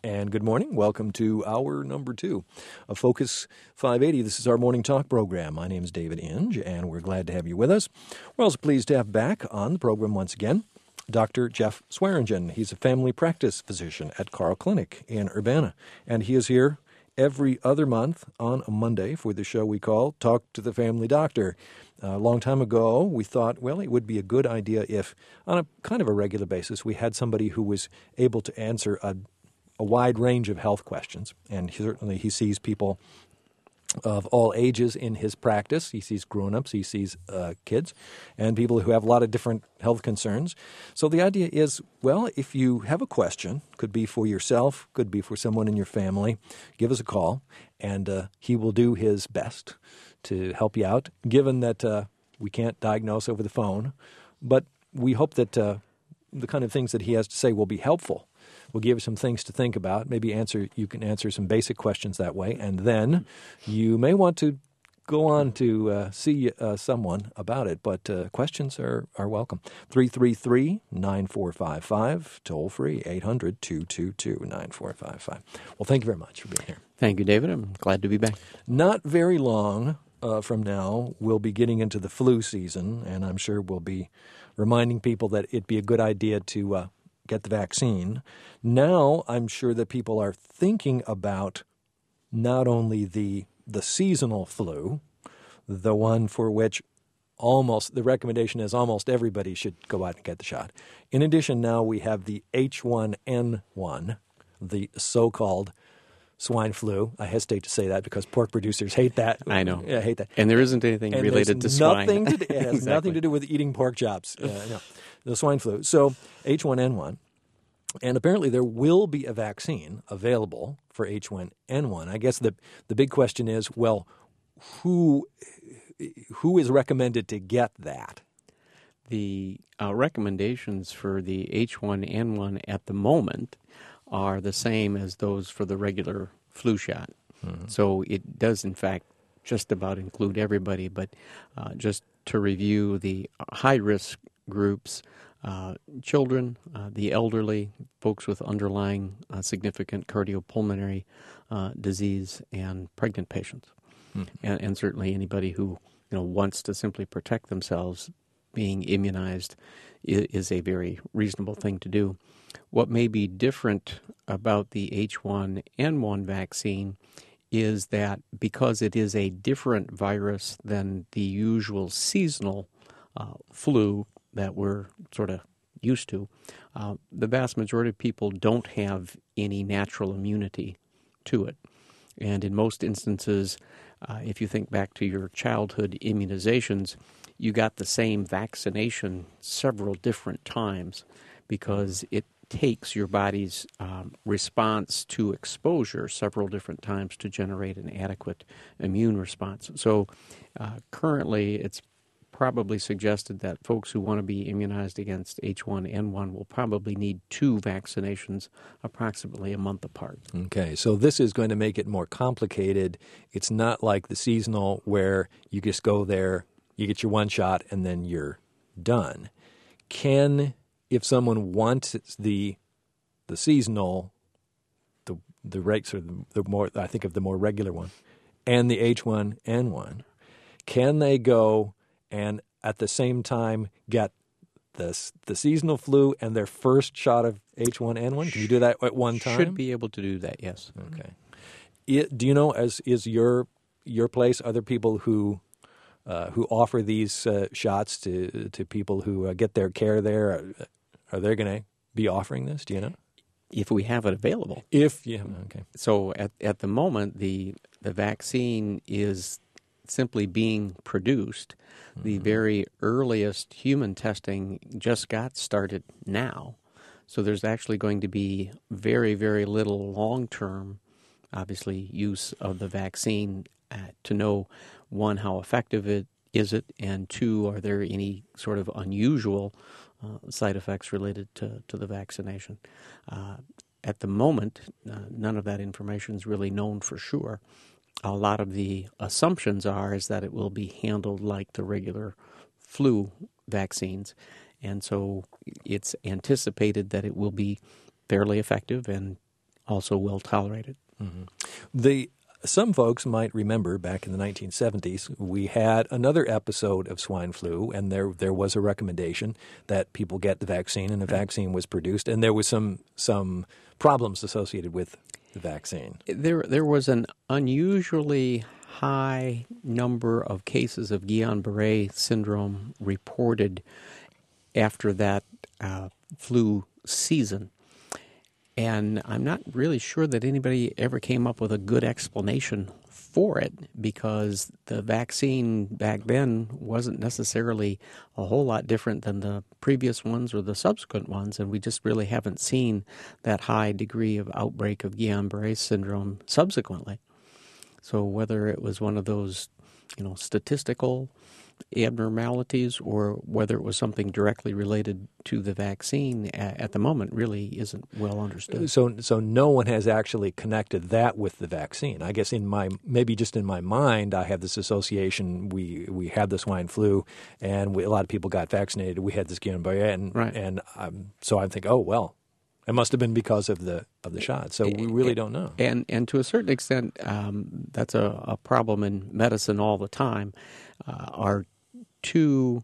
And good morning. Welcome to hour number 2 of Focus 580. This is our morning talk program. My name is David Inge, and we're glad to have you with us. We're also pleased to have back on the program once again Dr. Jeff Swearingen. He's a family practice physician at Carle Clinic in Urbana, and he is here every other month on a Monday for the show we call Talk to the Family Doctor. A long time ago, we thought, well, it would be a good idea if, on a kind of a regular basis, we had somebody who was able to answer a wide range of health questions, and he sees people of all ages in his practice. He sees grown-ups, he sees kids, and people who have a lot of different health concerns. So the idea is, well, if you have a question, could be for yourself, could be for someone in your family, give us a call, and he will do his best to help you out, given that we can't diagnose over the phone. But we hope that the kind of things that he has to say will be helpful. We'll give you some things to think about. Maybe you can answer some basic questions that way, and then you may want to go on to see someone about it. But questions are welcome. 333-9455, toll free, 800-222-9455. Well, thank you very much for being here. Thank you, David. I'm glad to be back. Not very long from now, we'll be getting into the flu season, and I'm sure we'll be reminding people that it'd be a good idea to get the vaccine. Now, I'm sure that people are thinking about not only the seasonal flu, the one for which the recommendation is almost everybody should go out and get the shot. In addition, now we have the H1N1, the so-called swine flu. I hesitate to say that because pork producers hate that. I know. I hate that. And there isn't anything related to swine. It has nothing to do with eating pork chops. No, the swine flu. So H1N1. And apparently there will be a vaccine available for H1N1. I guess the big question is, well, who is recommended to get that? The recommendations for the H1N1 at the moment are the same as those for the regular flu shot. Mm-hmm. So it does, in fact, just about include everybody. But just to review the high-risk groups, children, the elderly, folks with underlying significant cardiopulmonary disease, and pregnant patients. Mm-hmm. And certainly anybody who wants to simply protect themselves, being immunized is a very reasonable thing to do. What may be different about the H1N1 vaccine is that because it is a different virus than the usual seasonal flu that we're sort of used to, the vast majority of people don't have any natural immunity to it. And in most instances, if you think back to your childhood immunizations, you got the same vaccination several different times because it takes your body's response to exposure several different times to generate an adequate immune response. So currently it's probably suggested that folks who want to be immunized against H1N1 will probably need 2 vaccinations approximately a month apart. Okay, so this is going to make it more complicated. It's not like the seasonal where you just go there, you get your one shot, and then you're done. If someone wants the seasonal, the rates or the more, I think of the more regular one, and the H1N1, can they go and at the same time get the seasonal flu and their first shot of H1N1? Can you do that at one time? Should be able to do that, yes. Okay. Do you know, is your place, are there people who offer these shots to people who get their care there? Are they going to be offering this? Do you know? If we have it available. Okay. So at the moment, the vaccine is simply being produced. Mm-hmm. The very earliest human testing just got started now. So there's actually going to be very, very little long-term, obviously, use of the vaccine to know, one, how effective is it, and two, are there any sort of unusual side effects related to the vaccination. At the moment, none of that information is really known for sure. A lot of the assumptions is that it will be handled like the regular flu vaccines, and so it's anticipated that it will be fairly effective and also well tolerated. Some folks might remember back in the 1970s, we had another episode of swine flu, and there was a recommendation that people get the vaccine, and a vaccine was produced, and there was some problems associated with the vaccine. There was an unusually high number of cases of Guillain-Barré syndrome reported after that flu season. And I'm not really sure that anybody ever came up with a good explanation for it, because the vaccine back then wasn't necessarily a whole lot different than the previous ones or the subsequent ones, and we just really haven't seen that high degree of outbreak of Guillain-Barré syndrome subsequently. So whether it was one of those, statistical abnormalities or whether it was something directly related to the vaccine at the moment really isn't well understood. So no one has actually connected that with the vaccine. I guess maybe just in my mind, I have this association. We had the swine flu, and a lot of people got vaccinated. We had this Guillain-Barré, and so I think, oh well, it must have been because of the shot. So we really don't know. And to a certain extent, that's a problem in medicine all the time. Are two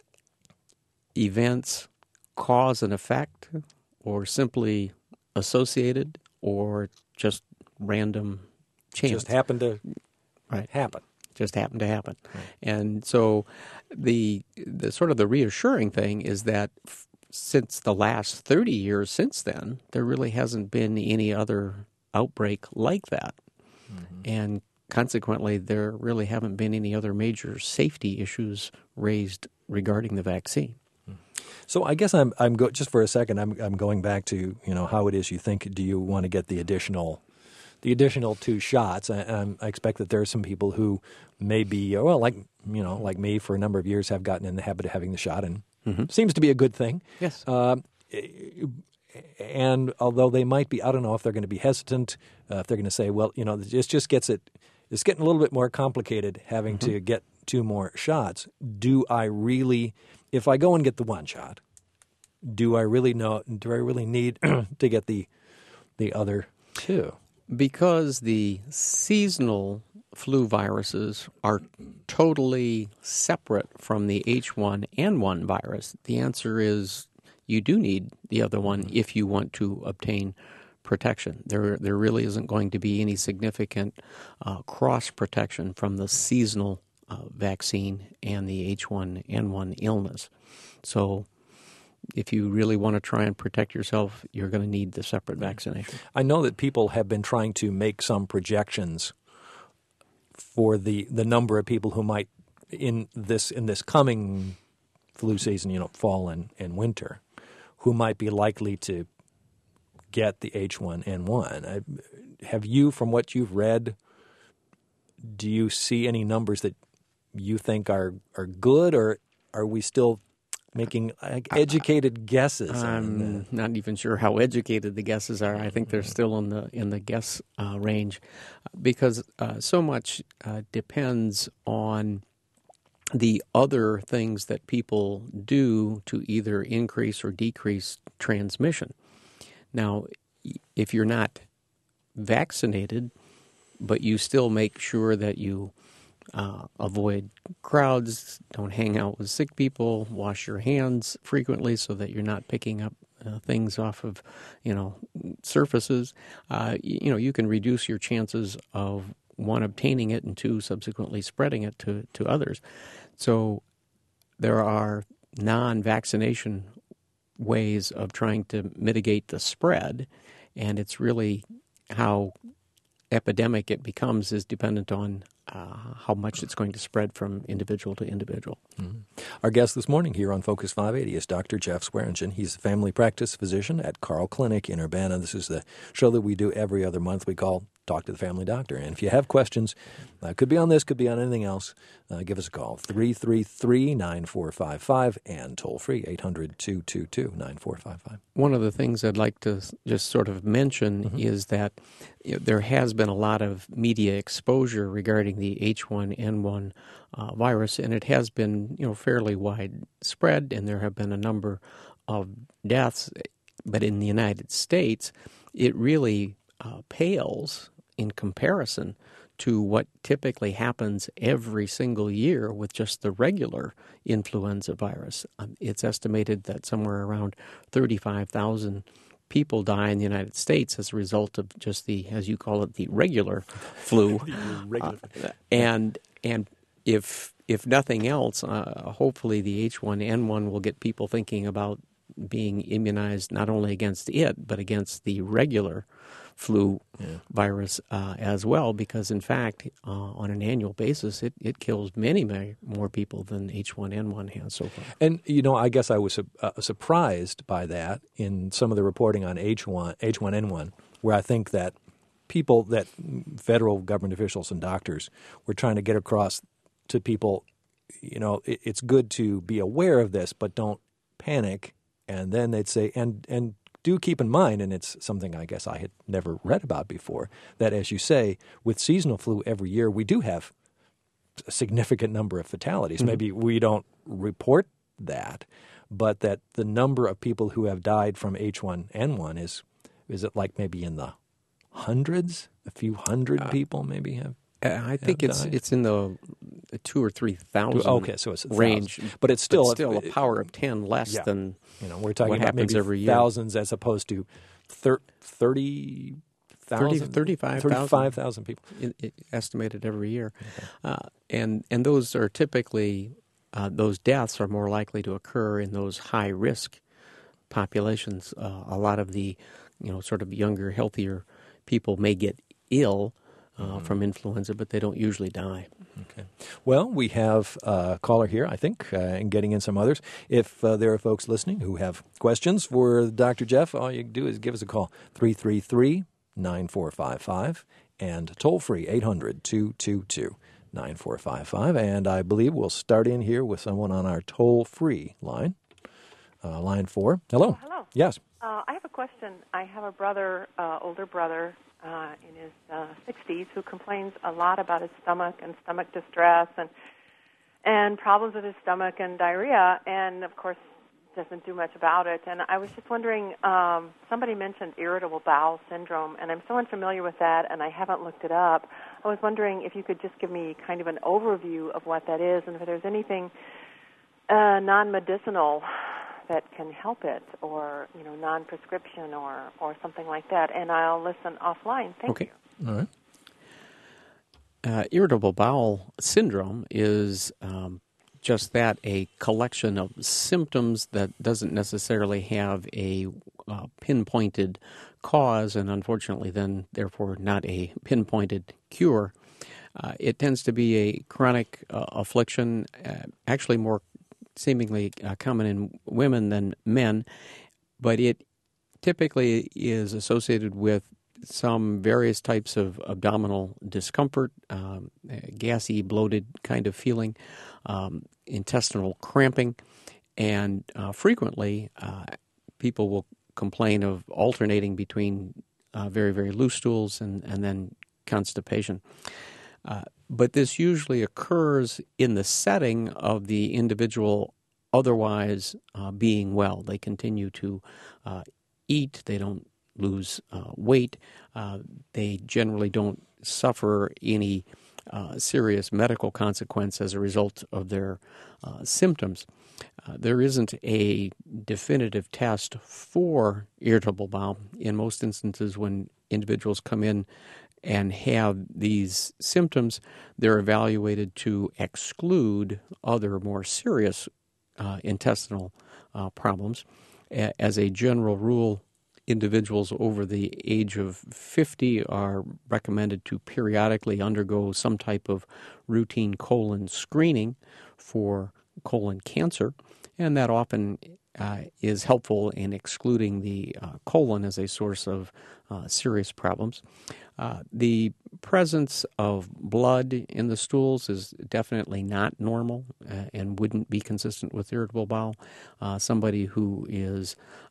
events cause and effect, or simply associated, or just random chance? Just happened to happen. Just happened to happen. Right. And so the sort of the reassuring thing is that since the last 30 years since then, there really hasn't been any other outbreak like that. Mm-hmm. And consequently, there really haven't been any other major safety issues raised regarding the vaccine. So I guess just for a second, I'm going back to how it is you think. Do you want to get the additional 2 shots? I expect that there are some people who maybe like me for a number of years have gotten in the habit of having the shot, and seems to be a good thing. Yes. And although they might be, I don't know if they're going to be hesitant, if they're going to say, well, this just gets it. It's getting a little bit more complicated having to get 2 more shots. Do I really, if I go and get the 1 shot, do I really need to get the other 2? Because the seasonal flu viruses are totally separate from the H1N1 virus, the answer is you do need the other one if you want to obtain protection. There really isn't going to be any significant cross protection from the seasonal vaccine and the H1N1 illness. So if you really want to try and protect yourself, you're going to need the separate vaccination. I know that people have been trying to make some projections for the number of people who might in this coming flu season, fall and winter, who might be likely to get the H1N1. Have you, from what you've read, do you see any numbers that you think are good, or are we still making educated guesses? I'm not even sure how educated the guesses are. I think they're still in the guess range, because so much depends on the other things that people do to either increase or decrease transmission. Now, if you're not vaccinated, but you still make sure that you avoid crowds, don't hang out with sick people, wash your hands frequently so that you're not picking up things off of, surfaces, you can reduce your chances of, 1, obtaining it, and 2, subsequently spreading it to others. So there are non-vaccination ways of trying to mitigate the spread, and it's really how epidemic it becomes is dependent on how much it's going to spread from individual to individual. Mm-hmm. Our guest this morning here on Focus 580 is Dr. Jeff Swearingen. He's a family practice physician at Carle Clinic in Urbana. This is the show that we do every other month. We call Talk to the Family Doctor. And if you have questions, could be on this, could be on anything else, give us a call, 333-9455, and toll-free, 800-222-9455. One of the things I'd like to just sort of mention is that there has been a lot of media exposure regarding the H1N1 virus, and it has been fairly widespread, and there have been a number of deaths. But in the United States, it really pales in comparison to what typically happens every single year with just the regular influenza virus. It's estimated that somewhere around 35,000 people die in the United States as a result of just the, as you call it, the regular flu. And if nothing else, hopefully the H1N1 will get people thinking about being immunized not only against it, but against the regular flu virus as well, because in fact, on an annual basis, it kills many more people than H1N1 has so far. And, I guess I was surprised by that in some of the reporting on H1N1, where I think that federal government officials and doctors were trying to get across to people, it's good to be aware of this, but don't panic. And then they'd say, and do keep in mind, and it's something I guess I had never read about before, that as you say, with seasonal flu every year, we do have a significant number of fatalities. Mm-hmm. Maybe we don't report that, but that the number of people who have died from H1N1 is it like maybe in the hundreds? A few hundred people maybe have I think it's in the 2,000 or 3,000 so it's range, but it's still a power of 10 less than we're talking what about happens maybe every year. Thousands as opposed to 35,000 people estimated every year, and those are typically those deaths are more likely to occur in those high risk populations. A lot of the sort of younger, healthier people may get ill from influenza, but they don't usually die. Okay. Well, we have a caller here, I think, and getting in some others. If there are folks listening who have questions for Dr. Jeff, all you do is give us a call, 333-9455, and toll-free, 800-222-9455. And I believe we'll start in here with someone on our toll-free line, line 4. Hello. Oh, hello. Yes. I have a question. I have a brother, older brother, in his 60s who complains a lot about his stomach and stomach distress and problems with his stomach and diarrhea, and of course doesn't do much about it. And I was just wondering, somebody mentioned irritable bowel syndrome, and I'm so unfamiliar with that, and I haven't looked it up. I was wondering if you could just give me kind of an overview of what that is, and if there's anything non-medicinal that can help it, or non-prescription, or something like that. And I'll listen offline. Thank you. All right. Irritable bowel syndrome is just that, a collection of symptoms that doesn't necessarily have a pinpointed cause, and unfortunately then, therefore, not a pinpointed cure. It tends to be a chronic affliction, actually more seemingly common in women than men, but it typically is associated with some various types of abdominal discomfort, gassy, bloated kind of feeling, intestinal cramping, and frequently people will complain of alternating between very, very loose stools and then constipation. But this usually occurs in the setting of the individual otherwise being well. They continue to eat. They don't lose weight. They generally don't suffer any serious medical consequence as a result of their symptoms. There isn't a definitive test for irritable bowel. In most instances, when individuals come in and have these symptoms, they're evaluated to exclude other more serious intestinal problems. As a general rule, individuals over the age of 50 are recommended to periodically undergo some type of routine colon screening for colon cancer, and that often is helpful in excluding the colon as a source of serious problems. The presence of blood in the stools is definitely not normal and wouldn't be consistent with irritable bowel. Somebody who is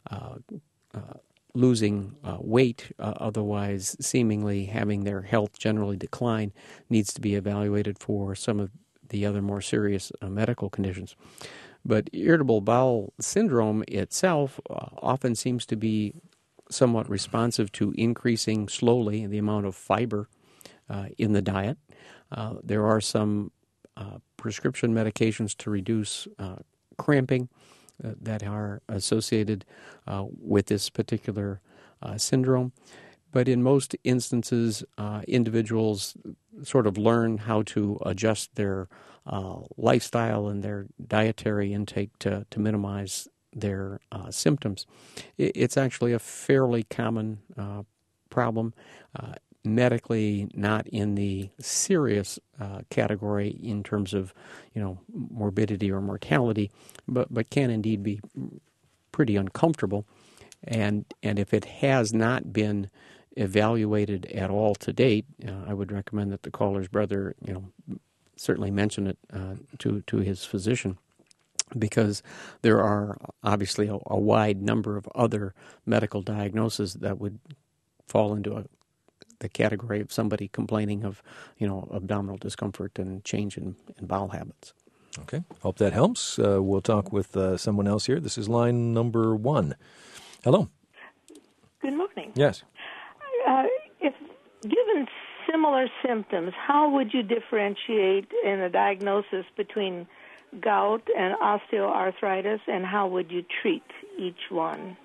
losing weight, otherwise seemingly having their health generally decline, needs to be evaluated for some of the other more serious medical conditions. But irritable bowel syndrome itself often seems to be somewhat responsive to increasing slowly the amount of fiber in the diet. There are some prescription medications to reduce cramping that are associated with this particular syndrome. But in most instances, individuals sort of learn how to adjust their lifestyle and their dietary intake to minimize their symptoms. It's actually a fairly common problem, medically not in the serious category in terms of, morbidity or mortality, but can indeed be pretty uncomfortable. And if it has not been evaluated at all to date, I would recommend that the caller's brother, certainly mention it to his physician, because there are obviously a wide number of other medical diagnoses that would fall into the category of somebody complaining of, abdominal discomfort and change in bowel habits. Okay. Hope that helps. We'll talk with someone else here. This is line number 1. Hello. Good morning. Yes. If given similar symptoms, how would you differentiate in a diagnosis between gout and osteoarthritis, and how would you treat each one?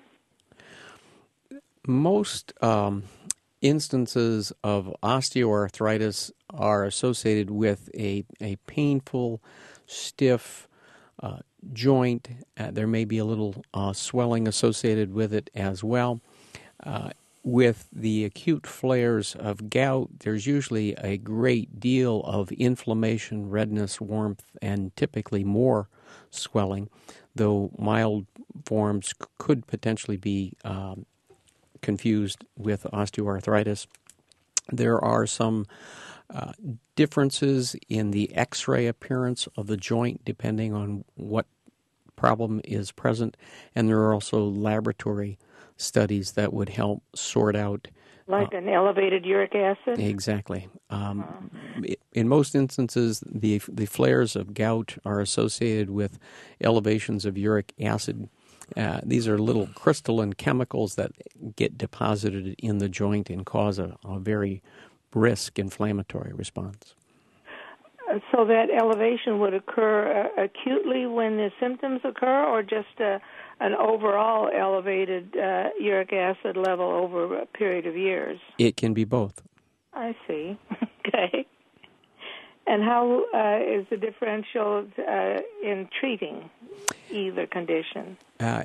Most instances of osteoarthritis are associated with a painful, stiff joint. There may be a little swelling associated with it as well. With the acute flares of gout, there's usually a great deal of inflammation, redness, warmth, and typically more swelling, though mild forms could potentially be confused with osteoarthritis. There are some differences in the X-ray appearance of the joint depending on what problem is present, and there are also laboratory studies that would help sort out like an elevated uric acid? Exactly. In most instances, the flares of gout are associated with elevations of uric acid. These are little crystalline chemicals that get deposited in the joint and cause a very brisk inflammatory response. So that elevation would occur acutely when the symptoms occur, or just an overall elevated uric acid level over a period of years? It can be both. I see. Okay. And how is the differential in treating either condition?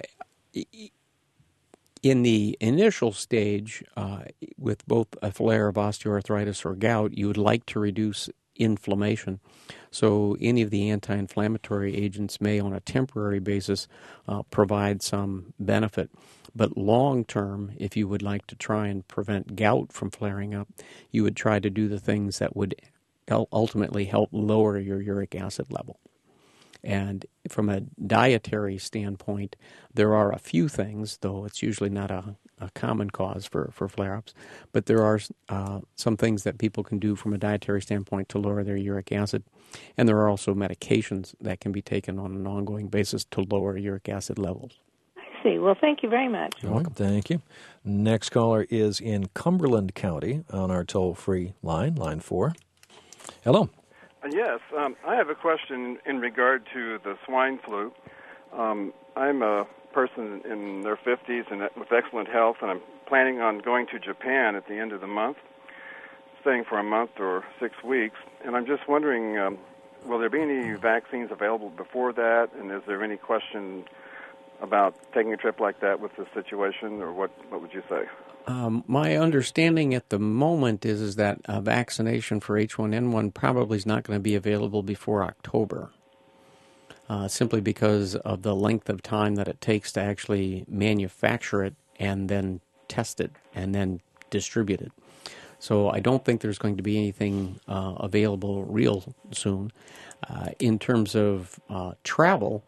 In the initial stage, with both a flare of osteoarthritis or gout, you would like to reduce inflammation. So any of the anti-inflammatory agents may, on a temporary basis, provide some benefit. But long term, if you would like to try and prevent gout from flaring up, you would try to do the things that would ultimately help lower your uric acid level. And from a dietary standpoint, there are a few things, though it's usually not a common cause for flare-ups, but there are some things that people can do from a dietary standpoint to lower their uric acid. And there are also medications that can be taken on an ongoing basis to lower uric acid levels. I see. Well, thank you very much. You're welcome. Thank you. Next caller is in Cumberland County on our toll-free line, line 4. Hello. Yes, I have a question in regard to the swine flu. I'm a person in their 50s and with excellent health, and I'm planning on going to Japan at the end of the month, staying for a month or 6 weeks. And I'm just wondering, will there be any vaccines available before that? And is there any question about taking a trip like that with the situation, or what would you say? My understanding at the moment is that a vaccination for H1N1 probably is not going to be available before October, simply because of the length of time that it takes to actually manufacture it and then test it and then distribute it. So I don't think there's going to be anything available real soon. In terms of travel,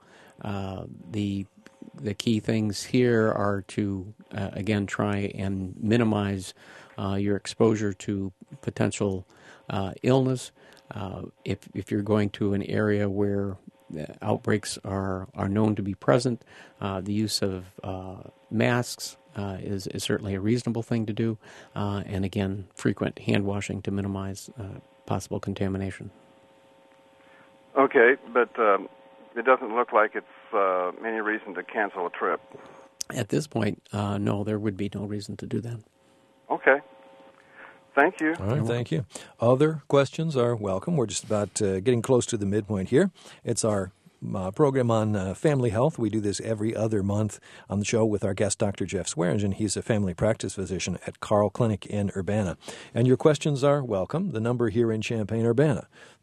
the key things here are to, again, try and minimize your exposure to potential illness. If you're going to an area where outbreaks are known to be present, the use of masks, is certainly a reasonable thing to do. And again, frequent hand washing to minimize possible contamination. Okay, but it doesn't look like it's any reason to cancel a trip. At this point, no, there would be no reason to do that. Okay. Thank you. All right, thank you. Other questions are welcome. We're just about getting close to the midpoint here. It's our program on family health. We do this every other month on the show with our guest, Dr. Jeff Swearingen. He's a family practice physician at Carle Clinic in Urbana. And your questions are welcome. The number here in Champaign-Urbana,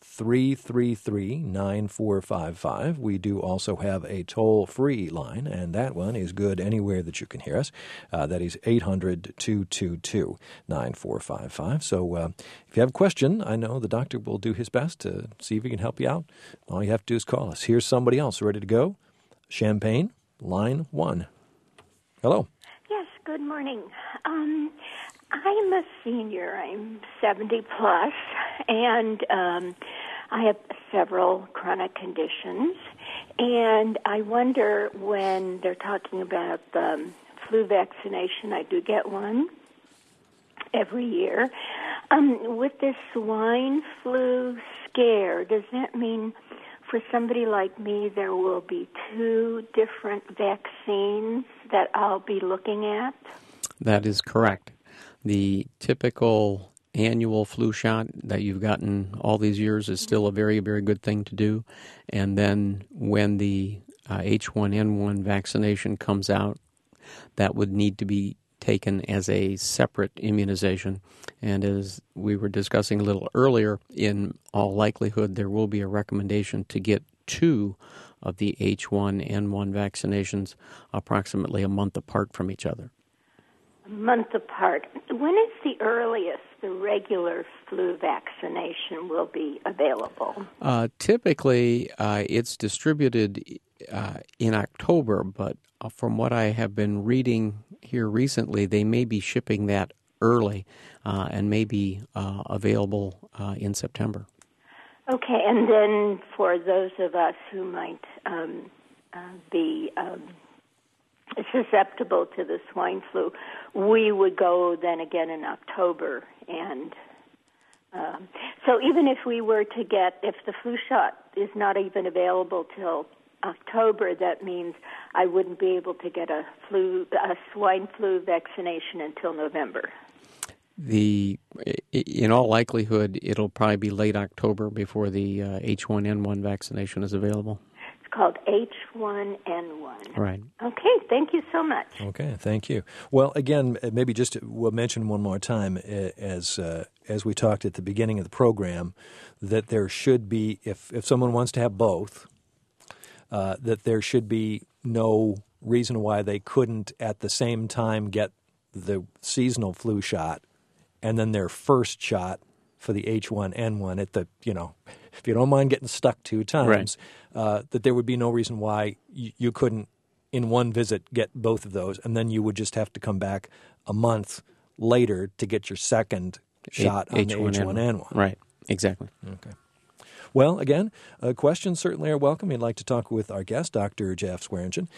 333-9455. We do also have a toll-free line, and that one is good anywhere that you can hear us. That is 800-222-9455. So if you have a question, I know the doctor will do his best to see if he can help you out. All you have to do is call us. Here's somebody else ready to go. Champaign, line 1. Hello. Yes, good morning. I'm a senior. I'm 70 plus, and I have several chronic conditions. And I wonder, when they're talking about the flu vaccination, I do get one every year. With this swine flu scare, does that mean for somebody like me there will be 2 different vaccines that I'll be looking at? That is correct. The typical annual flu shot that you've gotten all these years is still a very, very good thing to do. And then when the H1N1 vaccination comes out, that would need to be taken as a separate immunization. And as we were discussing a little earlier, in all likelihood, there will be a recommendation to get 2 of the H1N1 vaccinations approximately a month apart from each other. A month apart. When is the earliest the regular flu vaccination will be available? Typically, it's distributed in October, but from what I have been reading here recently, they may be shipping that early and may be available in September. Okay, and then for those of us who might be susceptible to the swine flu, we would go then again in October. And so even if we were to get, if the flu shot is not even available till October, that means I wouldn't be able to get a swine flu vaccination until November. In all likelihood, it'll probably be late October before the H1N1 vaccination is available. It's called H1N1. Right. Okay, thank you so much. Okay, thank you. Well, again, maybe just we'll mention one more time, as we talked at the beginning of the program, that there should be, if someone wants to have both, that there should be no reason why they couldn't at the same time get the seasonal flu shot and then their first shot for the H1N1 at the, if you don't mind getting stuck 2 times, right, that there would be no reason why you couldn't in one visit get both of those, and then you would just have to come back a month later to get your second shot on the H1N1. Right, exactly. Okay. Well, again, questions certainly are welcome. You'd like to talk with our guest, Dr. Jeff Swearingen,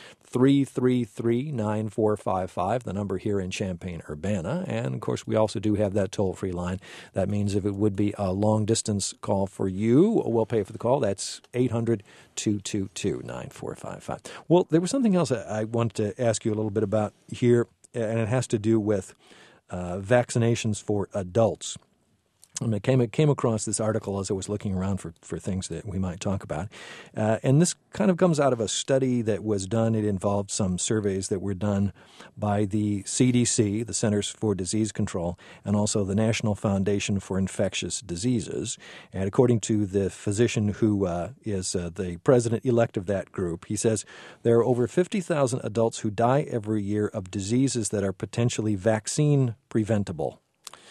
333-9455, the number here in Champaign-Urbana. And, of course, we also do have that toll-free line. That means if it would be a long-distance call for you, we'll pay for the call. That's 800-222-9455. Well, there was something else I wanted to ask you a little bit about here, and it has to do with vaccinations for adults. I came across this article as I was looking around for things that we might talk about. And this kind of comes out of a study that was done. It involved some surveys that were done by the CDC, the Centers for Disease Control, and also the National Foundation for Infectious Diseases. And according to the physician who is the president-elect of that group, he says there are over 50,000 adults who die every year of diseases that are potentially vaccine preventable.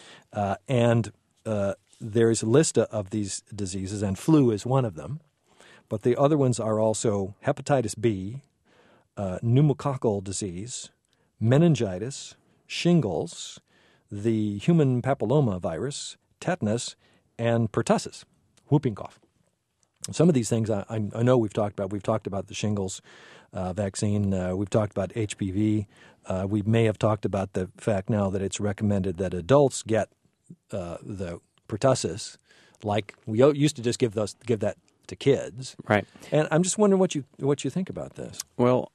There's a list of these diseases, and flu is one of them. But the other ones are also hepatitis B, pneumococcal disease, meningitis, shingles, the human papilloma virus, tetanus, and pertussis, whooping cough. Some of these things I know we've talked about. We've talked about the shingles vaccine. We've talked about HPV We may have talked about the fact now that it's recommended that adults get the pertussis, like we used to just give that to kids. Right. And I'm just wondering what you think about this. Well,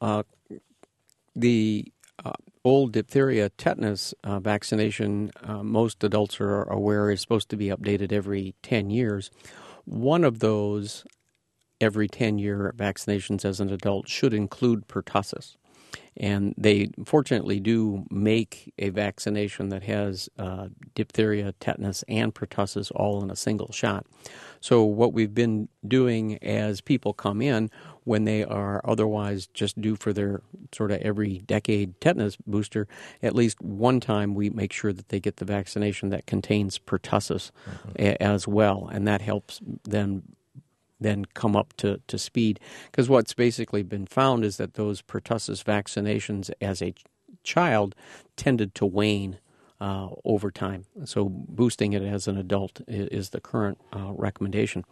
the old diphtheria tetanus vaccination, most adults are aware, is supposed to be updated every 10 years. One of those every 10-year vaccinations as an adult should include pertussis. And they fortunately do make a vaccination that has diphtheria, tetanus, and pertussis all in a single shot. So what we've been doing as people come in, when they are otherwise just due for their sort of every decade tetanus booster, at least one time we make sure that they get the vaccination that contains pertussis as well, and that helps them then come up to speed. Because what's basically been found is that those pertussis vaccinations as a child tended to wane over time. So boosting it as an adult is the current recommendation.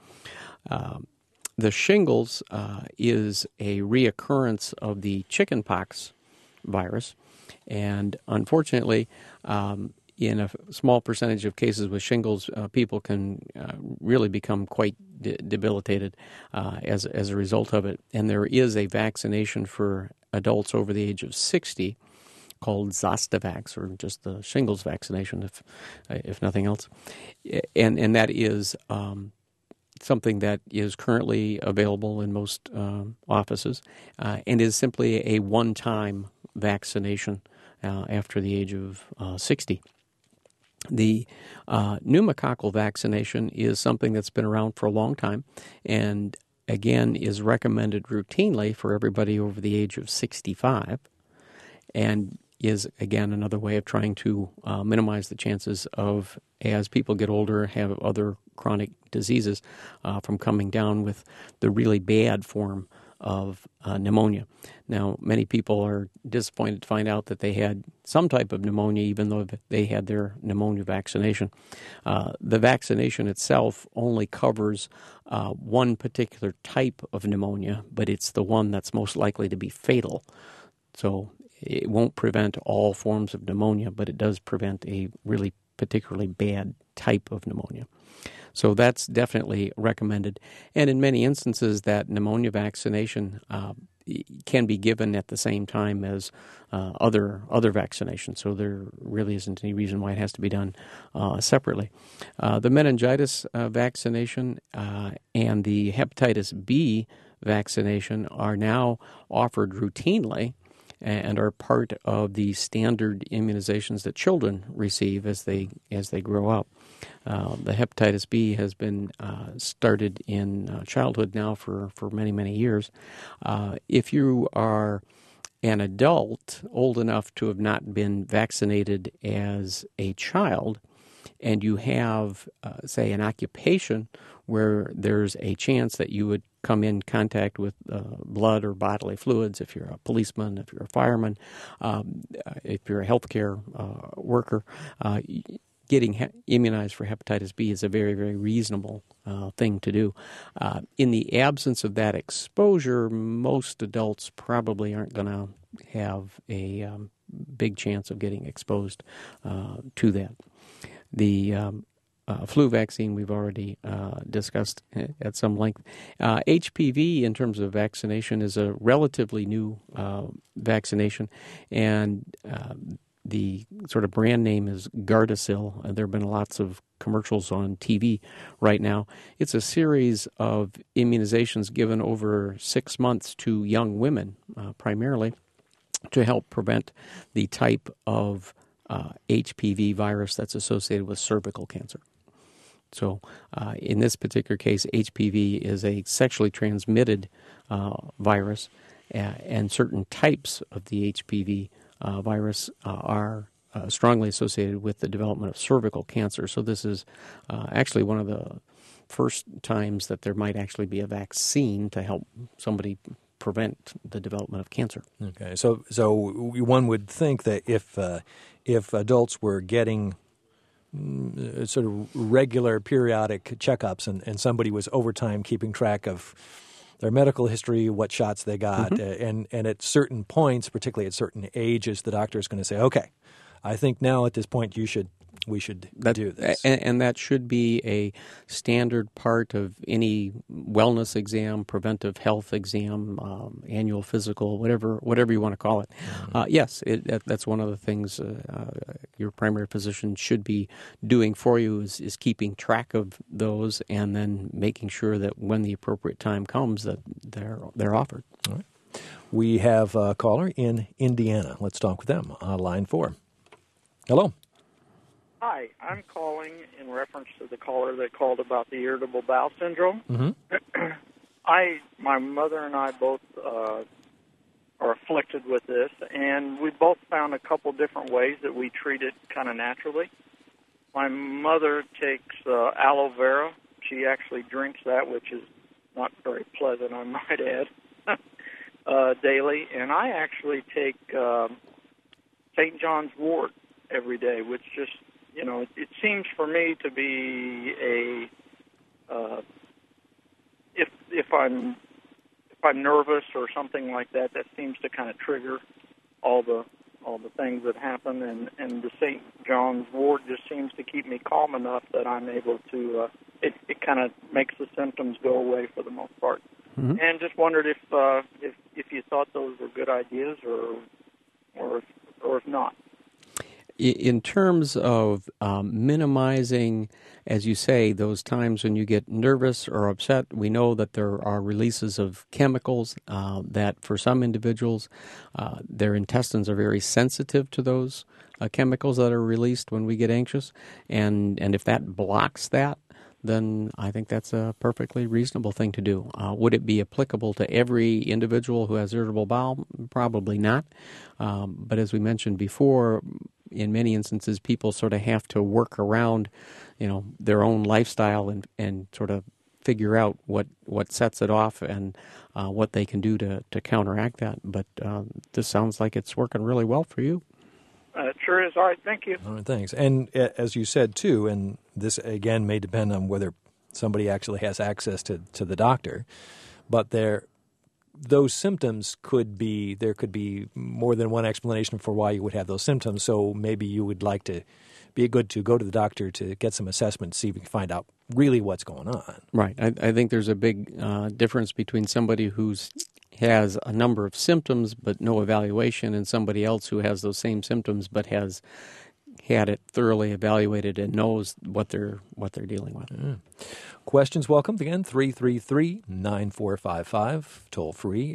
The shingles is a reoccurrence of the chickenpox virus, and unfortunately, in a small percentage of cases with shingles, people can really become quite debilitated as a result of it. And there is a vaccination for adults over the age of 60 called Zostavax, or just the shingles vaccination, if nothing else. And that is something that is currently available in most offices and is simply a one-time vaccination after the age of 60. The pneumococcal vaccination is something that's been around for a long time and, again, is recommended routinely for everybody over the age of 65 and is, again, another way of trying to minimize the chances of, as people get older, have other chronic diseases from coming down with the really bad form of pneumonia. Now, many people are disappointed to find out that they had some type of pneumonia, even though they had their pneumonia vaccination. The vaccination itself only covers one particular type of pneumonia, but it's the one that's most likely to be fatal. So it won't prevent all forms of pneumonia, but it does prevent a really particularly bad type of pneumonia. So that's definitely recommended. And in many instances, that pneumonia vaccination can be given at the same time as other vaccinations. So there really isn't any reason why it has to be done separately. The meningitis vaccination and the hepatitis B vaccination are now offered routinely and are part of the standard immunizations that children receive as they grow up. The hepatitis B has been started in childhood now for many, many years. If you are an adult old enough to have not been vaccinated as a child, and you have, say, an occupation where there's a chance that you would come in contact with blood or bodily fluids, if you're a policeman, if you're a fireman, if you're a healthcare worker, getting immunized for hepatitis B is a very, very reasonable thing to do. In the absence of that exposure, most adults probably aren't going to have a big chance of getting exposed to that. The flu vaccine we've already discussed at some length. HPV, in terms of vaccination, is a relatively new vaccination, and the sort of brand name is Gardasil. There have been lots of commercials on TV right now. It's a series of immunizations given over 6 months to young women, primarily, to help prevent the type of HPV virus that's associated with cervical cancer. So in this particular case, HPV is a sexually transmitted virus, and certain types of the HPV virus are strongly associated with the development of cervical cancer. So this is actually one of the first times that there might actually be a vaccine to help somebody prevent the development of cancer. Okay, so one would think that if adults were getting sort of regular periodic checkups and somebody was over time keeping track of their medical history, what shots they got, and at certain points, particularly at certain ages, the doctor is going to say, okay, I think now at this point we should do this. And that should be a standard part of any wellness exam, preventive health exam, annual physical, whatever you want to call it. Yes, that's one of the things your primary physician should be doing for you is keeping track of those and then making sure that when the appropriate time comes that they're offered. All right. We have a caller in Indiana. Let's talk with them on line 4. Hello. Hi, I'm calling in reference to the caller that called about the irritable bowel syndrome. My mother and I both are afflicted with this, and we both found a couple different ways that we treat it kind of naturally. My mother takes aloe vera. She actually drinks that, which is not very pleasant, I might add, daily. And I actually take St. John's wort every day, which just, it seems for me to be if I'm nervous or something like that, that seems to kind of trigger all the things that happen, and the St. John's wort just seems to keep me calm enough that I'm able to. It kind of makes the symptoms go away for the most part. And just wondered if you thought those were good ideas or if not. In terms of minimizing, as you say, those times when you get nervous or upset, we know that there are releases of chemicals that for some individuals, their intestines are very sensitive to those chemicals that are released when we get anxious. And if that blocks that, then I think that's a perfectly reasonable thing to do. Would it be applicable to every individual who has irritable bowel? Probably not. But as we mentioned before, in many instances, people sort of have to work around, their own lifestyle and sort of figure out what sets it off and what they can do to counteract that. But this sounds like it's working really well for you. It sure is. All right, thank you. All right, thanks. And as you said, too, and this, again, may depend on whether somebody actually has access to the doctor, but those symptoms there could be more than one explanation for why you would have those symptoms, so maybe you would like to be good to go to the doctor to get some assessment, see if we can find out really what's going on. Right. I think there's a big difference between somebody who has a number of symptoms but no evaluation and somebody else who has those same symptoms but has had it thoroughly evaluated and knows what they're dealing with. Questions welcomed. Again, 333-9455, toll free,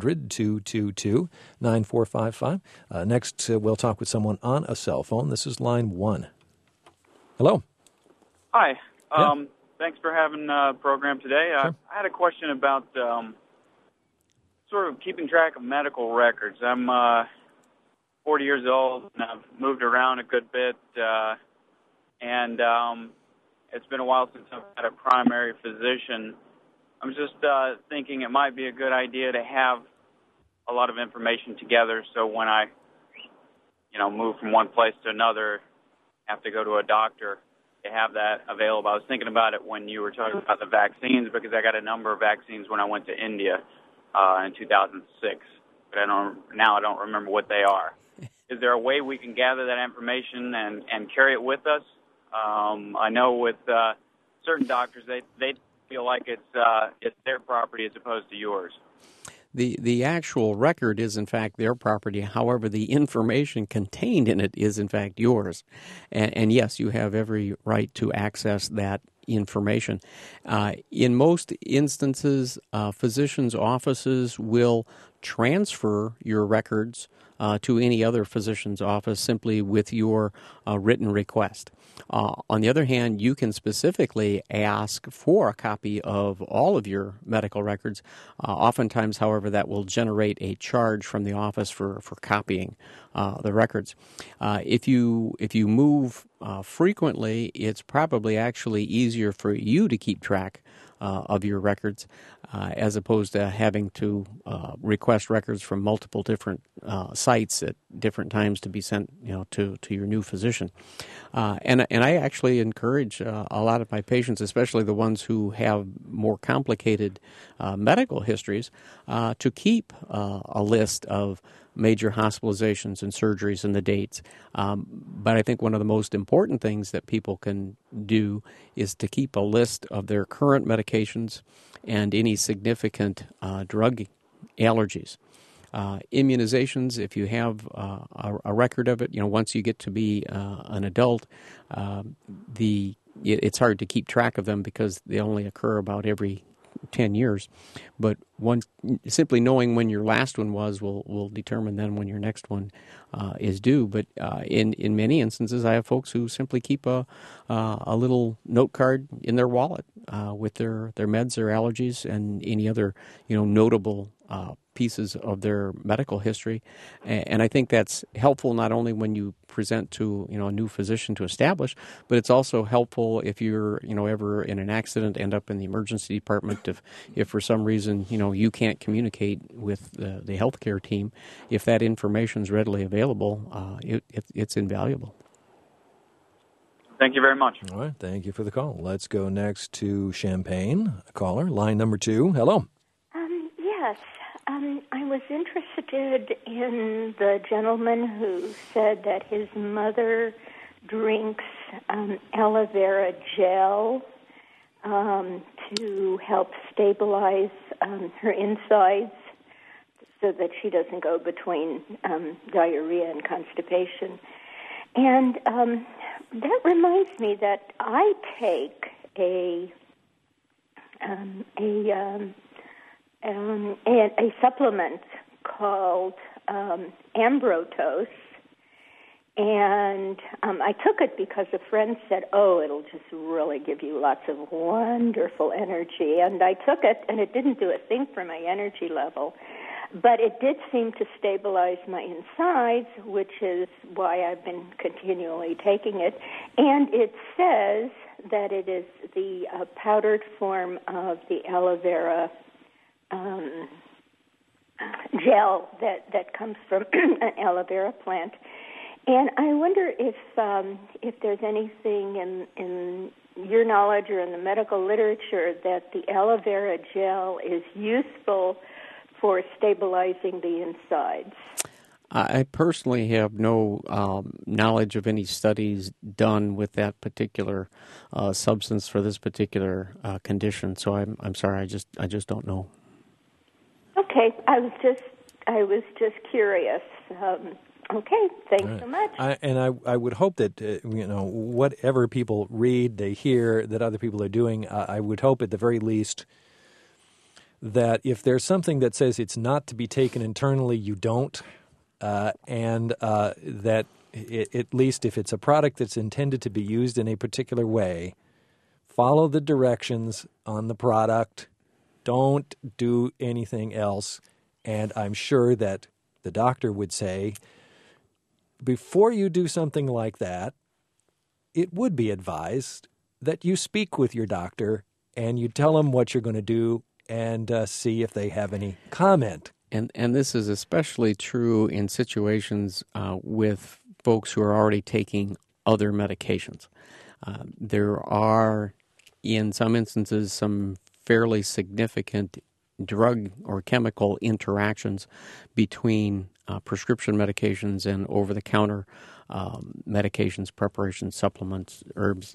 800-222-9455. Next, we'll talk with someone on a cell phone. This is line 1. Hello. Hi. Thanks for having a program today. Sure. I had a question about sort of keeping track of medical records. I'm 40 years old, and I've moved around a good bit, and it's been a while since I've had a primary physician. I'm just thinking it might be a good idea to have a lot of information together, so when I, move from one place to another, have to go to a doctor, to have that available. I was thinking about it when you were talking about the vaccines, because I got a number of vaccines when I went to India in 2006, but I don't remember what they are. Is there a way we can gather that information and carry it with us? I know with certain doctors, they feel like it's their property as opposed to yours. The actual record is, in fact, their property. However, the information contained in it is, in fact, yours. And yes, you have every right to access that information. In most instances, physicians' offices will transfer your records to any other physician's office simply with your written request. On the other hand, you can specifically ask for a copy of all of your medical records. Oftentimes, however, that will generate a charge from the office for copying the records. If you move frequently, it's probably actually easier for you to keep track of your records. as opposed to having to request records from multiple different sites at different times to be sent, to your new physician. And I actually encourage a lot of my patients, especially the ones who have more complicated medical histories, to keep a list of major hospitalizations and surgeries and the dates. But I think one of the most important things that people can do is to keep a list of their current medications and any significant drug allergies. Immunizations, if you have a record of it, once you get to be an adult, it's hard to keep track of them because they only occur about every 10 years. But simply knowing when your last one was will determine then when your next one is due. But in many instances, I have folks who simply keep a little note card in their wallet with their meds, their allergies, and any other notable pieces of their medical history. And I think that's helpful not only when you present to a new physician to establish, but it's also helpful if you're ever in an accident, end up in the emergency department. If for some reason you can't communicate with the healthcare team, if that information is readily available, it's invaluable. Thank you very much. All right, thank you for the call. Let's go next to Champaign, caller, line number 2. Hello. Yes. I was interested in the gentleman who said that his mother drinks aloe vera gel to help stabilize her insides so that she doesn't go between diarrhea and constipation. And that reminds me that I take a supplement called Ambrotose, and I took it because a friend said, it'll just really give you lots of wonderful energy, and I took it, and it didn't do a thing for my energy level, but it did seem to stabilize my insides, which is why I've been continually taking it, and it says that it is the powdered form of the aloe vera gel that comes from an aloe vera plant. And I wonder if there's anything in your knowledge or in the medical literature that the aloe vera gel is useful for stabilizing the insides. I personally have no knowledge of any studies done with that particular substance for this particular condition. So I'm sorry, I just don't know. Okay, I was just curious. Okay, thanks so much. I would hope that whatever people read, they hear that other people are doing. I would hope at the very least that if there's something that says it's not to be taken internally, you don't, and that at least if it's a product that's intended to be used in a particular way, follow the directions on the product. Don't do anything else. And I'm sure that the doctor would say, before you do something like that, it would be advised that you speak with your doctor and you tell them what you're going to do and see if they have any comment. And this is especially true in situations with folks who are already taking other medications. There are, in some instances, some fairly significant drug or chemical interactions between prescription medications and over-the-counter medications, preparations, supplements, herbs.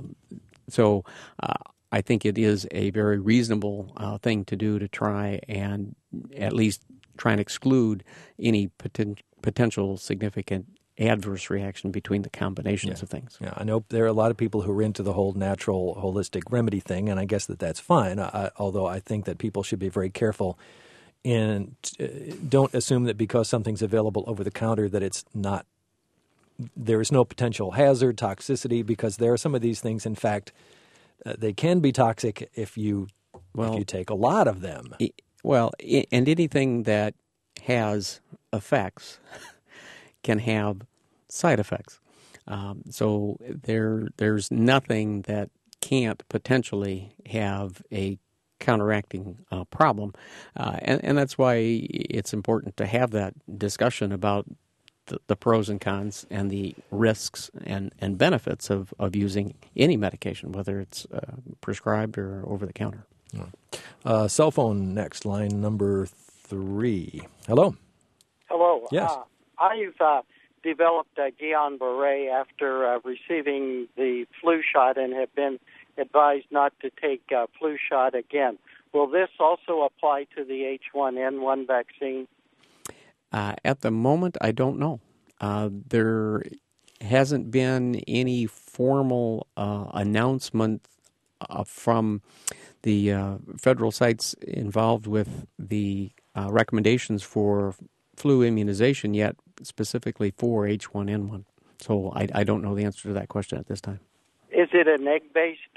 So I think it is a very reasonable thing to do to try and at least try and exclude any potential significant adverse reaction between the combinations of things. Yeah, I know there are a lot of people who are into the whole natural holistic remedy thing, and I guess that's fine, although I think that people should be very careful and don't assume that because something's available over the counter that it's not, there is no potential hazard, toxicity, because there are some of these things, in fact, they can be toxic if you take a lot of them. And anything that has effects can have side effects. So there's nothing that can't potentially have a counteracting problem. And that's why it's important to have that discussion about the pros and cons and the risks and benefits of using any medication, whether it's prescribed or over the counter. Cell phone next, line number 3. Hello. Hello. Yes. I've developed Guillain-Barré after receiving the flu shot and have been advised not to take flu shot again. Will this also apply to the H1N1 vaccine? At the moment, I don't know. There hasn't been any formal announcement from the federal sites involved with the recommendations for flu immunization yet, specifically for H1N1. So I don't know the answer to that question at this time. Is it an egg-based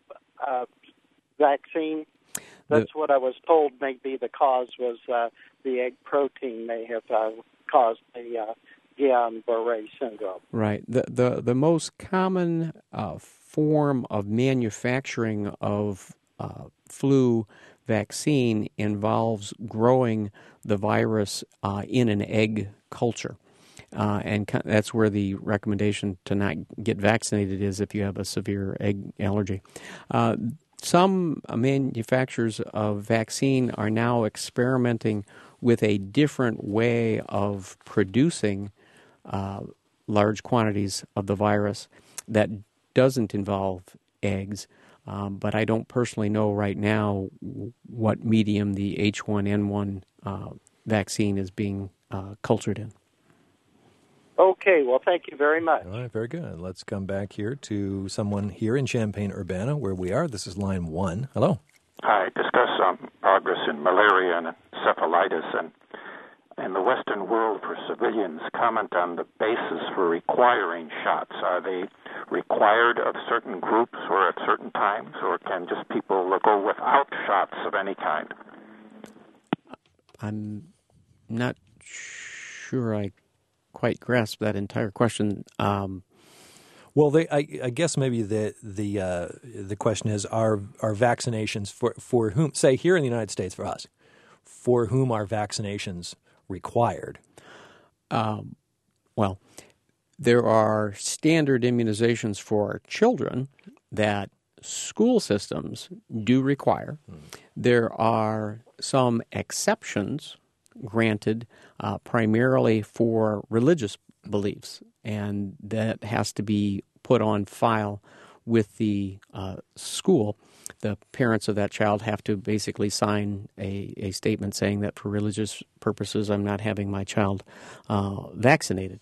vaccine? That's what I was told may be the cause, was the egg protein may have caused the Guillain-Barré syndrome. Right. The most common form of manufacturing of flu vaccine involves growing the virus in an egg culture. And that's where the recommendation to not get vaccinated is if you have a severe egg allergy. Some manufacturers of vaccine are now experimenting with a different way of producing large quantities of the virus that doesn't involve eggs. But I don't personally know right now what medium the H1N1 vaccine is being cultured in. Okay, well, thank you very much. All right, very good. Let's come back here to someone here in Champaign-Urbana, where we are. This is line 1. Hello. Hi, discuss progress in malaria and encephalitis, and in the Western world for civilians. Comment on the basis for requiring shots. Are they required of certain groups or at certain times, or can just people go without shots of any kind? I'm not sure I quite grasp that entire question. Well, I guess maybe the question is: Are vaccinations for whom? Say here in the United States, for us, for whom are vaccinations required? Well, there are standard immunizations for children that school systems do require. There are some exceptions granted primarily for religious beliefs, and that has to be put on file with the school. The parents of that child have to basically sign a statement saying that for religious purposes I'm not having my child vaccinated.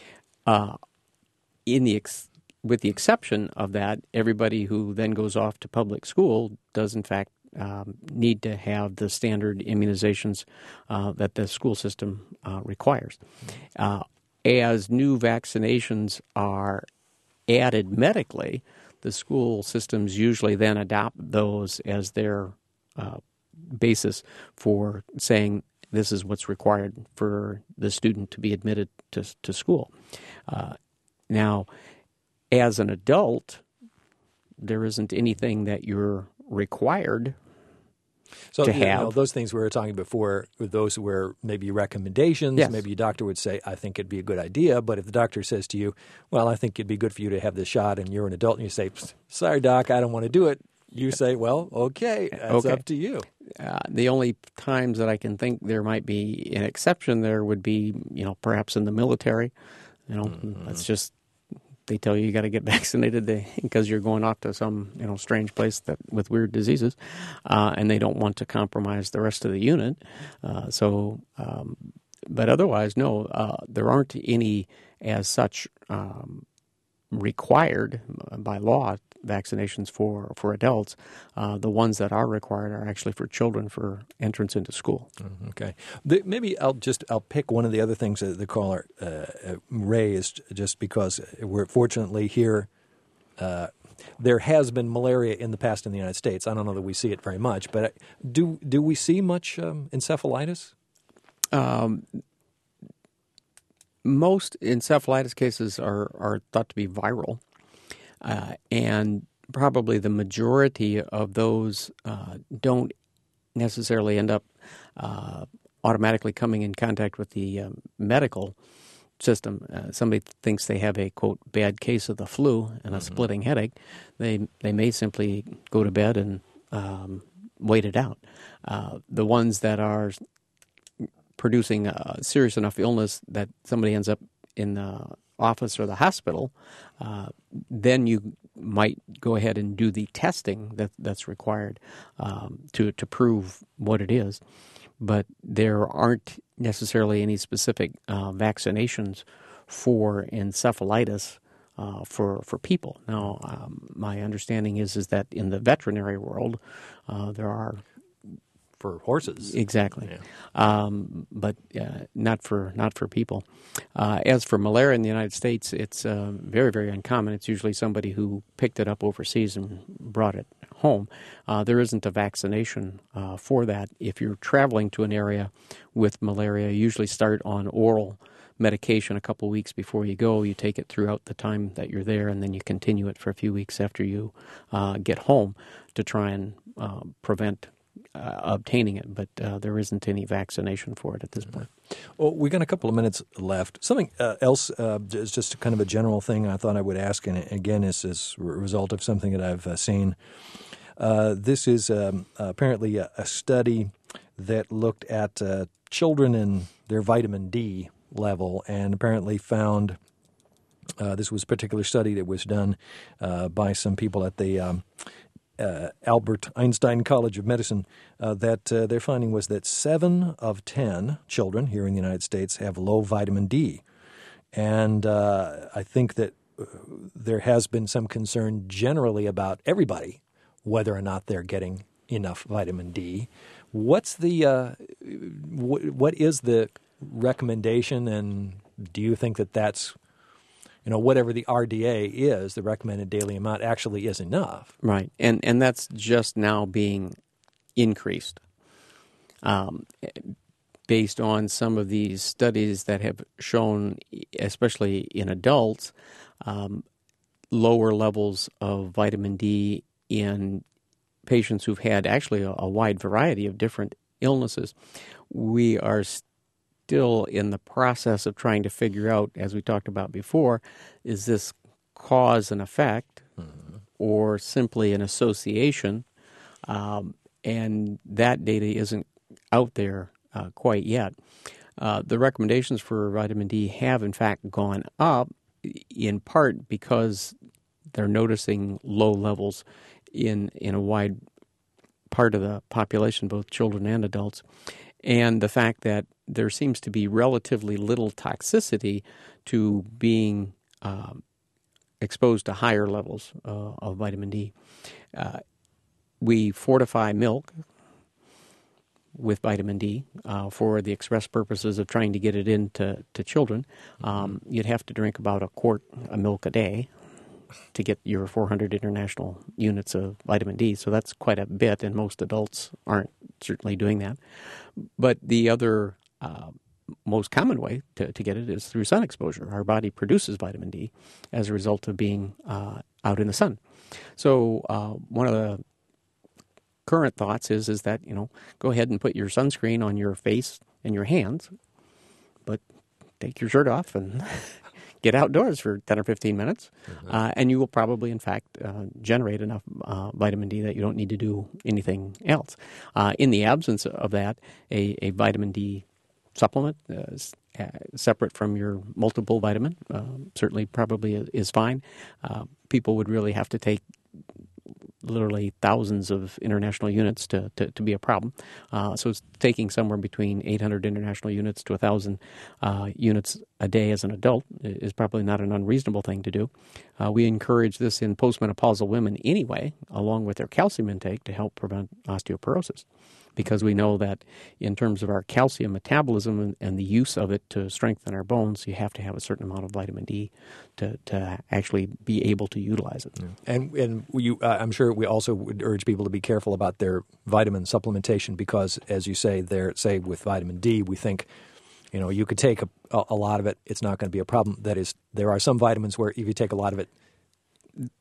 With the exception of that, everybody who then goes off to public school does in fact need to have the standard immunizations that the school system requires. As new vaccinations are added medically, the school systems usually then adopt those as their basis for saying this is what's required for the student to be admitted to school. Now, as an adult, there isn't anything that you're required to have. Those things we were talking before, those were maybe recommendations. Yes. Maybe a doctor would say, I think it'd be a good idea. But if the doctor says to you, well, I think it'd be good for you to have this shot, and you're an adult, and you say, sorry, doc, I don't want to do it. You say, well, okay, that's up to you. The only times that I can think there might be an exception there would be, perhaps in the military. That's just, they tell you got to get vaccinated because you're going off to some strange place with weird diseases, and they don't want to compromise the rest of the unit. But otherwise, no, there aren't any as such required by law vaccinations for adults. The ones that are required are actually for children for entrance into school. Okay. Maybe I'll pick one of the other things that the caller raised, just because we're fortunately here. There has been malaria in the past in the United States. I don't know that we see it very much, but do we see much encephalitis? Most encephalitis cases are thought to be viral, and probably the majority of those don't necessarily end up automatically coming in contact with the medical system. Somebody thinks they have a, quote, bad case of the flu and a splitting headache. They may simply go to bed and wait it out. The ones that are producing a serious enough illness that somebody ends up in the office or the hospital, then you might go ahead and do the testing that's required to prove what it is. But there aren't necessarily any specific vaccinations for encephalitis for people. Now, my understanding is that in the veterinary world, there are for horses. Exactly. Yeah. But not for people. As for malaria in the United States, it's very, very uncommon. It's usually somebody who picked it up overseas and brought it home. There isn't a vaccination for that. If you're traveling to an area with malaria, you usually start on oral medication a couple weeks before you go. You take it throughout the time that you're there, and then you continue it for a few weeks after you get home to try and prevent obtaining it, but there isn't any vaccination for it at this point. Well, we got a couple of minutes left. Something else is just kind of a general thing I thought I would ask, and again, is as a result of something that I've seen. This is apparently a study that looked at children and their vitamin D level, and apparently found this was a particular study that was done by some people at the Albert Einstein College of Medicine, that their finding was that 7 of 10 children here in the United States have low vitamin D. And I think that there has been some concern generally about everybody, whether or not they're getting enough vitamin D. What's the what is the recommendation, and do you think that that's, whatever the RDA is, the recommended daily amount, actually is enough? Right, and that's just now being increased based on some of these studies that have shown, especially in adults, lower levels of vitamin D in patients who've had actually a wide variety of different illnesses. We are still in the process of trying to figure out, as we talked about before, is this cause and effect or simply an association? And that data isn't out there quite yet. The recommendations for vitamin D have, in fact, gone up, in part because they're noticing low levels in a wide part of the population, both children and adults, and the fact that there seems to be relatively little toxicity to being exposed to higher levels of vitamin D. We fortify milk with vitamin D for the express purposes of trying to get it into children. You'd have to drink about a quart of milk a day to get your 400 international units of vitamin D. So that's quite a bit, and most adults aren't certainly doing that. But the other most common way to get it is through sun exposure. Our body produces vitamin D as a result of being out in the sun. So one of the current thoughts is that, go ahead and put your sunscreen on your face and your hands, but take your shirt off and get outdoors for 10 or 15 minutes, and you will probably, in fact, generate enough vitamin D that you don't need to do anything else. In the absence of that, a vitamin D supplement separate from your multiple vitamin certainly probably is fine. People would really have to take literally thousands of international units to be a problem. So it's taking somewhere between 800 international units to 1,000 units a day as an adult is probably not an unreasonable thing to do. We encourage this in postmenopausal women anyway, along with their calcium intake, to help prevent osteoporosis, because we know that in terms of our calcium metabolism and the use of it to strengthen our bones, you have to have a certain amount of vitamin D to actually be able to utilize it. Yeah. And I'm sure we also would urge people to be careful about their vitamin supplementation, because, as you say, say with vitamin D, we think, you could take a lot of it, it's not going to be a problem. That is, there are some vitamins where if you take a lot of it,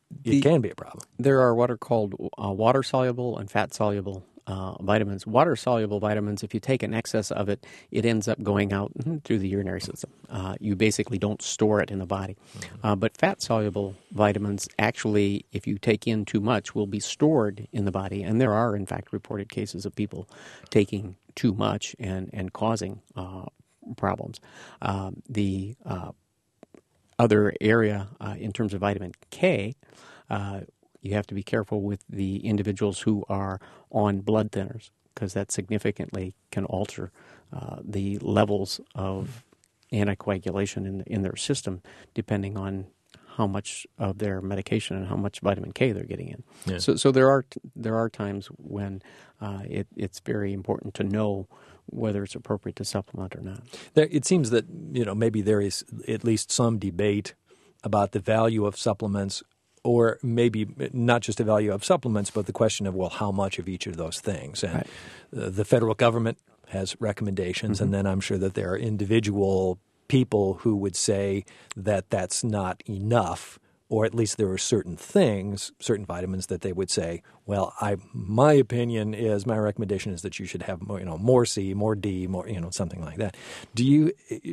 it can be a problem. There are what are called water-soluble and fat-soluble vitamins. Water-soluble vitamins, if you take an excess of it, it ends up going out through the urinary system. You basically don't store it in the body. But fat-soluble vitamins, actually, if you take in too much, will be stored in the body. And there are, in fact, reported cases of people taking too much and causing problems. The other area in terms of vitamin K, you have to be careful with the individuals who are on blood thinners, because that significantly can alter the levels of anticoagulation in their system, depending on how much of their medication and how much vitamin K they're getting in. Yeah. So there are times when it's very important to know whether it's appropriate to supplement or not. It seems that maybe there is at least some debate about the value of supplements, or maybe not just the value of supplements, but the question of, well, how much of each of those things. And right. The federal government has recommendations, and then I'm sure that there are individual people who would say that that's not enough, or at least there are certain things, certain vitamins that they would say, well, my recommendation is that you should have more, more C, more D, more, something like that. Do you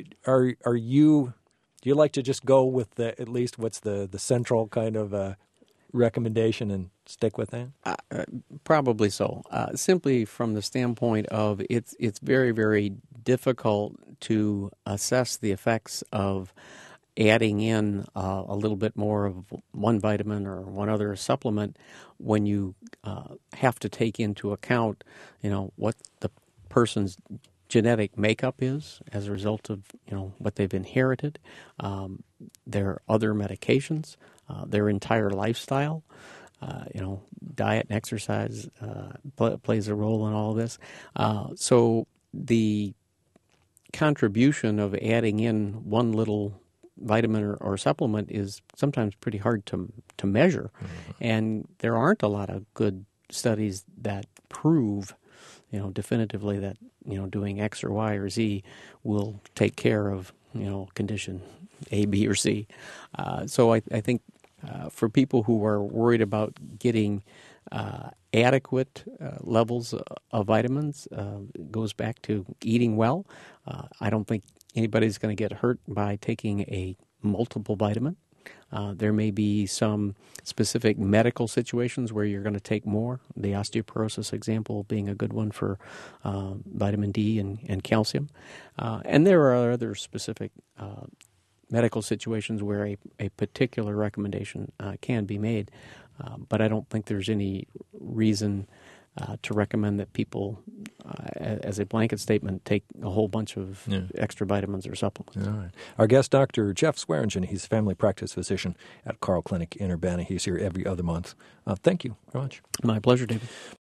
like to just go with at least what's the central kind of recommendation and stick with that? Probably so. Simply from the standpoint of it's very, very difficult to assess the effects of adding in a little bit more of one vitamin or one other supplement when you have to take into account, what the person's genetic makeup is as a result of, what they've inherited, their other medications, their entire lifestyle. Diet and exercise plays a role in all of this. So the contribution of adding in one little vitamin or supplement is sometimes pretty hard to measure. Mm-hmm. And there aren't a lot of good studies that prove, definitively that, doing X or Y or Z will take care of, condition A, B, or C. So I think for people who are worried about getting adequate levels of vitamins, it goes back to eating well. I don't think anybody's going to get hurt by taking a multiple vitamin. There may be some specific medical situations where you're going to take more, the osteoporosis example being a good one for vitamin D and calcium. And there are other specific medical situations where a particular recommendation can be made. But I don't think there's any reason to recommend that people, as a blanket statement, take a whole bunch of extra vitamins or supplements. All right. Our guest, Dr. Jeff Swearingen, he's a family practice physician at Carle Clinic in Urbana. He's here every other month. Thank you very much. My pleasure, David.